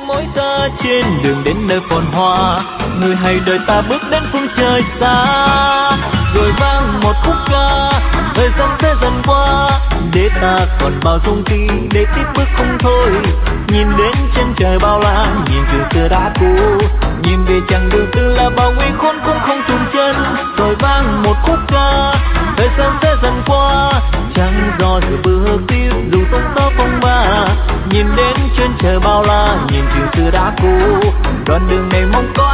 mỗi ta trên đường đến nơi phồn hoa, người hãy đợi ta bước đến phương trời xa. Rồi vang một khúc ca, thời gian sẽ dần qua, để ta còn bao dung khi để tiếp bước không thôi. Nhìn đến chân trời bao la, nhìn trường xưa đã cũ, nhìn về chặng đường tương là bao nguy khốn cũng không chùn chân. Rồi vang một khúc ca, thời gian sẽ dần qua, chẳng do dự bước tiếp dù sóng gió phong ba. Nhìn đến chân trời bao la, nhìn trường xưa đã cũ, đoạn đường này mong có